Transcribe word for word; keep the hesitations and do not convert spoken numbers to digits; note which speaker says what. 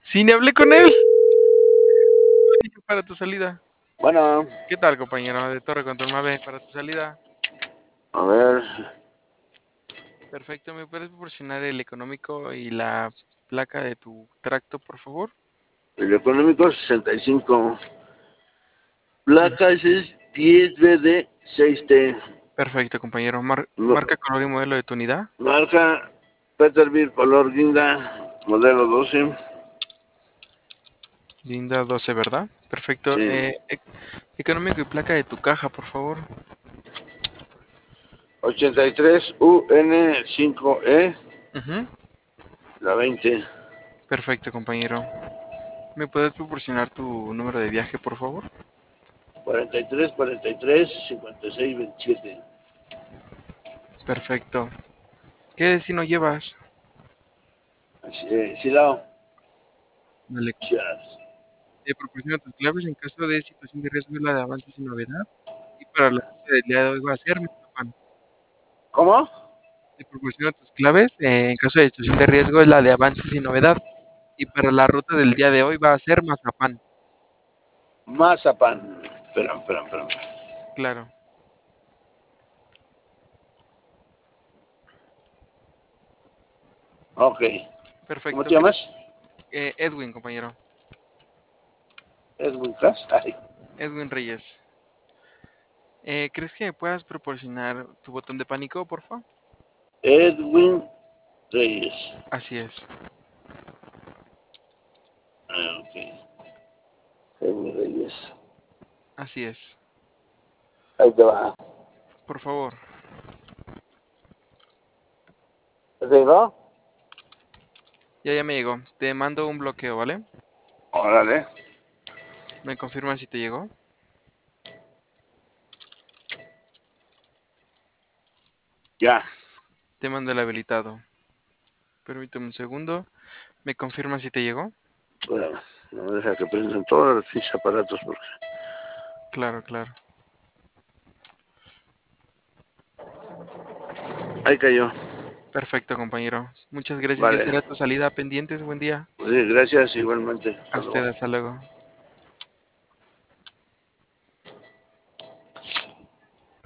Speaker 1: Sí, ni hablé con él. Para tu salida.
Speaker 2: Bueno,
Speaker 1: ¿Qué tal, compañero de Torre Control Mave? Para tu salida.
Speaker 2: a ver,
Speaker 1: Perfecto, ¿me puedes proporcionar el económico y la placa de tu tracto, por favor?
Speaker 2: el económico sesenta y cinco,
Speaker 1: Ujú.
Speaker 2: placa es diez B D seis T,
Speaker 1: Perfecto, compañero. Mar-
Speaker 2: no,
Speaker 1: marca, color y modelo de tu unidad.
Speaker 2: marca Peterbilt color guinda, modelo doce,
Speaker 1: Linda doce, ¿verdad? Perfecto.
Speaker 2: sí,
Speaker 1: Eh, e- económico y placa de tu caja, por favor.
Speaker 2: ochenta y tres U N cinco E,
Speaker 1: Ujú.
Speaker 2: la veinte,
Speaker 1: Perfecto, compañero. ¿Me puedes proporcionar tu número de viaje, por favor?
Speaker 2: cuarenta y tres, cuarenta y tres, cincuenta y seis, veintisiete.
Speaker 1: Perfecto. ¿Qué destino llevas?
Speaker 2: Eh, Silao,
Speaker 1: Vale.
Speaker 2: Chiapas.
Speaker 1: Te proporciono tus claves en caso de situación de riesgo, la de avances y novedad. Y para la cita del día de hoy va a ser Mazapán.
Speaker 2: ¿Cómo?
Speaker 1: Te proporciono tus claves eh, en caso de situación de riesgo, es la de avances y novedad. Y para la ruta del día de hoy va a ser Mazapán.
Speaker 2: Mazapan. Espera, espera, espera.
Speaker 1: Claro.
Speaker 2: Ok. ¿Cómo
Speaker 1: Perfecto.
Speaker 2: te
Speaker 1: ¿Crees?
Speaker 2: llamas?
Speaker 1: Eh, Edwin, compañero.
Speaker 2: Edwin Cass. Ay,
Speaker 1: Edwin Reyes. Eh, ¿crees que me puedas proporcionar tu botón de pánico, por favor?
Speaker 2: Edwin Reyes.
Speaker 1: Así es.
Speaker 2: Ah, ok. Edwin Reyes.
Speaker 1: Así es.
Speaker 2: Ahí te va.
Speaker 1: Por favor.
Speaker 2: ¿Te llegó?
Speaker 1: Ya, ya me llegó. Te mando un bloqueo, ¿vale?
Speaker 2: Órale.
Speaker 1: ¿Me confirmas si te llegó?
Speaker 2: Ya.
Speaker 1: Te mando el habilitado. Permíteme un segundo. ¿Me confirmas si te llegó?
Speaker 2: Bueno, no me deja que prendan todos los pinches aparatos porque
Speaker 1: Claro, claro.
Speaker 2: ahí cayó.
Speaker 1: Perfecto, compañero. Muchas gracias. Ya
Speaker 2: Vale.
Speaker 1: será tu salida pendientes. Buen día.
Speaker 2: Pues sí, gracias igualmente.
Speaker 1: A
Speaker 2: Hasta
Speaker 1: usted,
Speaker 2: luego.
Speaker 1: hasta luego.